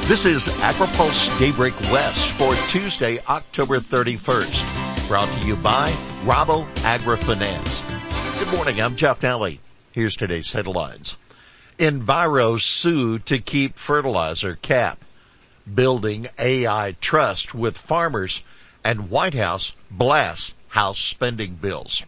This is AgriPulse Daybreak West for Tuesday, October 31st. Brought to you by Rabo AgriFinance. Good morning, I'm Jeff Daly. Here's today's headlines. Enviro sue to keep fertilizer cap. Building AI trust with farmers. And White House blasts House spending bills.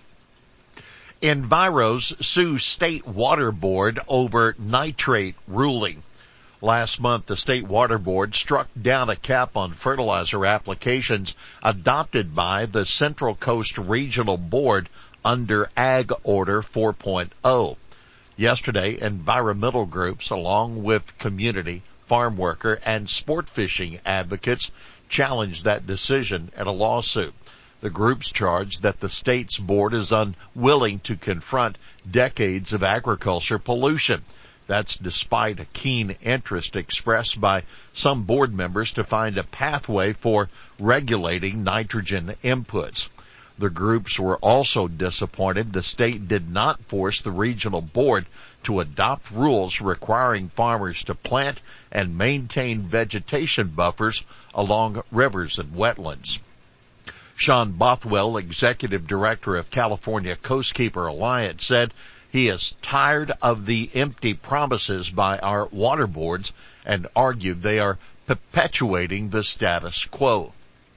Enviros sue State Water Board over nitrate ruling. Last month, the State Water Board struck down a cap on fertilizer applications adopted by the Central Coast Regional Board under Ag Order 4.0. Yesterday, environmental groups, along with community, farm worker, and sport fishing advocates, challenged that decision in a lawsuit. The groups charged that the state's board is unwilling to confront decades of agriculture pollution. That's despite a keen interest expressed by some board members to find a pathway for regulating nitrogen inputs. The groups were also disappointed the state did not force the regional board to adopt rules requiring farmers to plant and maintain vegetation buffers along rivers and wetlands. Sean Bothwell, Executive Director of California Coastkeeper Alliance, said he is tired of the empty promises by our water boards and argued they are perpetuating the status quo.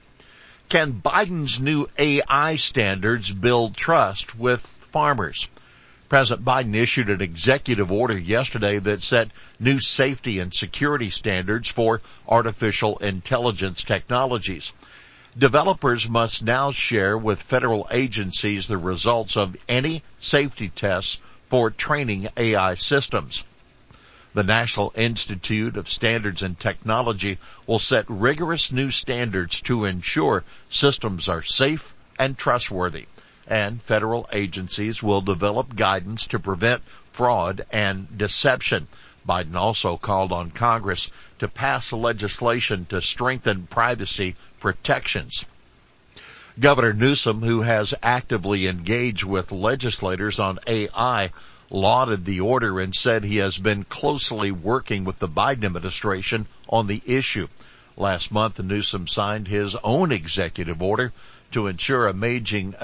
Can Biden's new AI standards build trust with farmers? President Biden issued an executive order yesterday that set new safety and security standards for artificial intelligence technologies. Developers must now share with federal agencies the results of any safety tests for training AI systems. The National Institute of Standards and Technology will set rigorous new standards to ensure systems are safe and trustworthy, and federal agencies will develop guidance to prevent fraud and deception. Biden also called on Congress to pass legislation to strengthen privacy protections. Governor Newsom, who has actively engaged with legislators on AI, lauded the order and said he has been closely working with the Biden administration on the issue. Last month, Newsom signed his own executive order to ensure emerging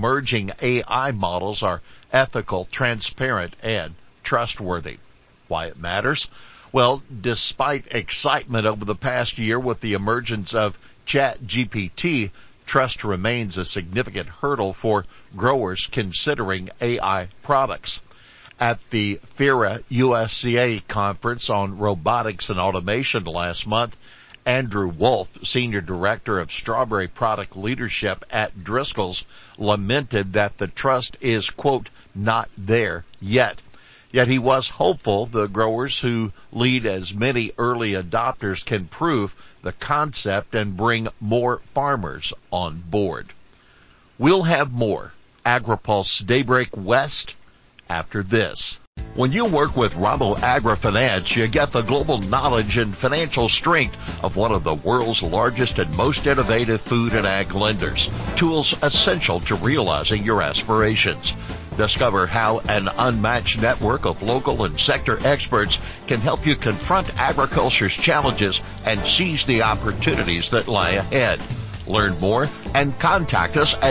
AI models are ethical, transparent, and trustworthy. Why it matters? Well, despite excitement over the past year with the emergence of ChatGPT, trust remains a significant hurdle for growers considering AI products. At the FIRA USCA conference on robotics and automation last month, Andrew Wolf, Senior Director of Strawberry Product Leadership at Driscoll's, lamented that the trust is, quote, not there yet. Yet he was hopeful the growers who lead as many early adopters can prove the concept and bring more farmers on board. We'll have more AgriPulse Daybreak West after this. When you work with Rabo AgriFinance, you get the global knowledge and financial strength of one of the world's largest and most innovative food and ag lenders. Tools essential to realizing your aspirations. Discover how an unmatched network of local and sector experts can help you confront agriculture's challenges and seize the opportunities that lie ahead. Learn more and contact us at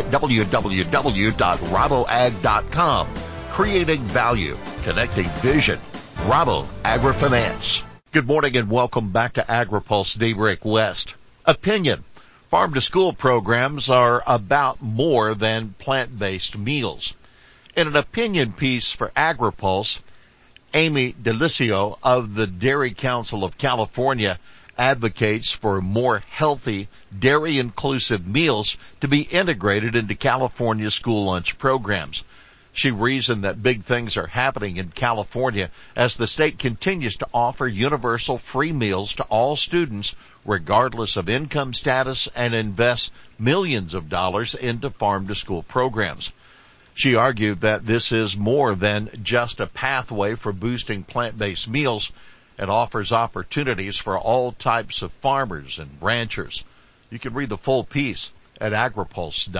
www.raboag.com. Creating value, connecting vision. Rabo AgriFinance. Good morning and welcome back to AgriPulse Daybreak West. Opinion. Farm-to-school programs are about more than plant-based meals. In an opinion piece for AgriPulse, Amy Delicio of the Dairy Council of California advocates for more healthy, dairy-inclusive meals to be integrated into California school lunch programs. She reasoned that big things are happening in California as the state continues to offer universal free meals to all students regardless of income status and invests millions of dollars into farm-to-school programs. She argued that this is more than just a pathway for boosting plant-based meals. It offers opportunities for all types of farmers and ranchers. You can read the full piece at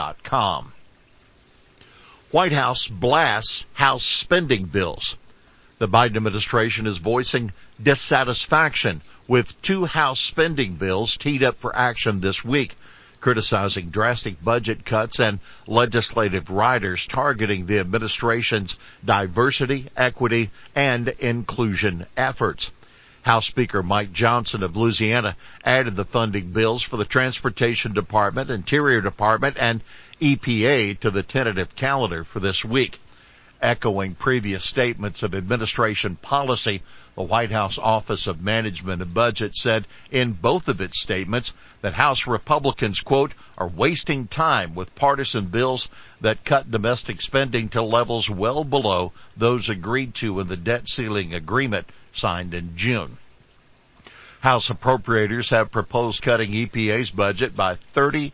agripulse.com. White House blasts House spending bills. The Biden administration is voicing dissatisfaction with 2 House spending bills teed up for action this week, criticizing drastic budget cuts and legislative riders targeting the administration's diversity, equity, and inclusion efforts. House Speaker Mike Johnson of Louisiana added the funding bills for the Transportation Department, Interior Department, and EPA to the tentative calendar for this week. Echoing previous statements of administration policy, the White House Office of Management and Budget said in both of its statements that House Republicans, quote, are wasting time with partisan bills that cut domestic spending to levels well below those agreed to in the debt ceiling agreement signed in June. House appropriators have proposed cutting EPA's budget by 39%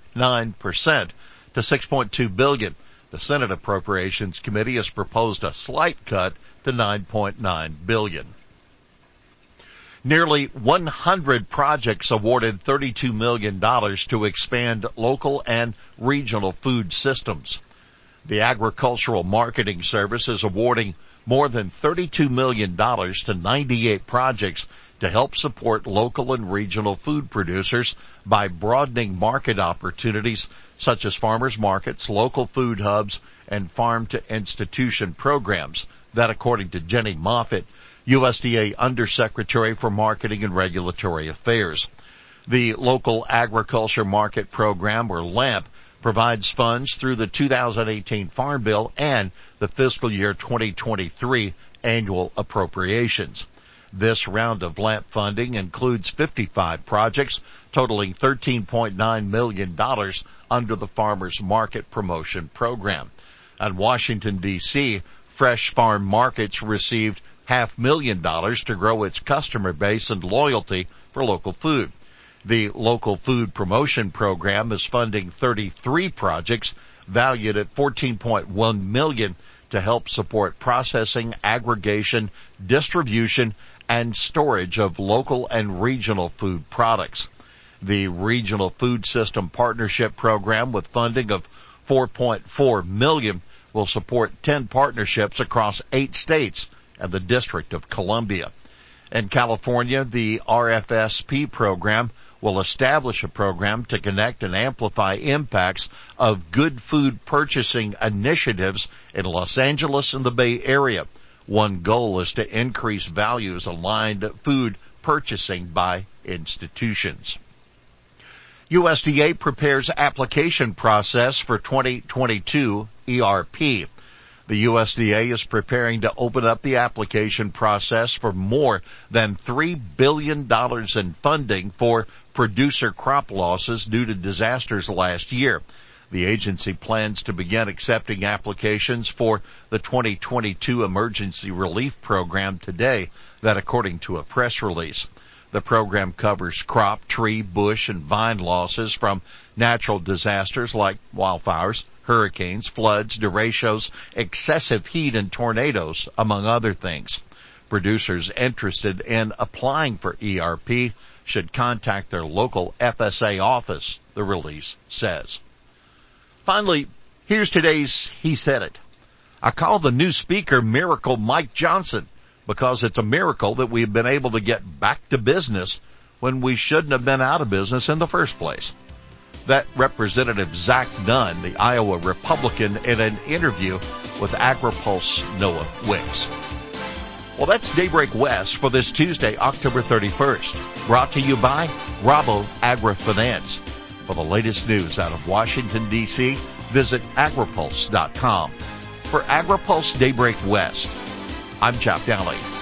to $6.2 billion. The Senate Appropriations Committee has proposed a slight cut to $9.9 billion. Nearly 100 projects awarded $32 million to expand local and regional food systems. The Agricultural Marketing Service is awarding more than $32 million to 98 projects to help support local and regional food producers by broadening market opportunities such as farmers markets, local food hubs, and farm-to-institution programs. That, according to Jenny Moffitt, USDA Undersecretary for Marketing and Regulatory Affairs. The Local Agriculture Market Program, or LAMP, provides funds through the 2018 Farm Bill and the fiscal year 2023 annual appropriations. This round of LAMP funding includes 55 projects totaling $13.9 million under the Farmers Market Promotion Program. In Washington, D.C., Fresh Farm Markets received $500,000 to grow its customer base and loyalty for local food. The Local Food Promotion Program is funding 33 projects valued at $14.1 million to help support processing, aggregation, distribution, and storage of local and regional food products. The Regional Food System Partnership Program, with funding of $4.4 million, will support 10 partnerships across 8 states and the District of Columbia. In California, the RFSP program will establish a program to connect and amplify impacts of good food purchasing initiatives in Los Angeles and the Bay Area. One goal is to increase values-aligned food purchasing by institutions. USDA prepares application process for 2022 ERP. The USDA is preparing to open up the application process for more than $3 billion in funding for producer crop losses due to disasters last year. The agency plans to begin accepting applications for the 2022 Emergency Relief Program today, that according to a press release. The program covers crop, tree, bush, and vine losses from natural disasters like wildfires, hurricanes, floods, derechos, excessive heat, and tornadoes, among other things. Producers interested in applying for ERP should contact their local FSA office, the release says. Finally, here's today's He Said It. I call the new speaker Miracle Mike Johnson because it's a miracle that we've been able to get back to business when we shouldn't have been out of business in the first place. That Representative Zach Nunn, the Iowa Republican, in an interview with AgriPulse Noah Wicks. Well, that's Daybreak West for this Tuesday, October 31st. Brought to you by Rabo AgriFinance. For the latest news out of Washington, D.C., visit agripulse.com. For AgriPulse Daybreak West, I'm Chap Daly.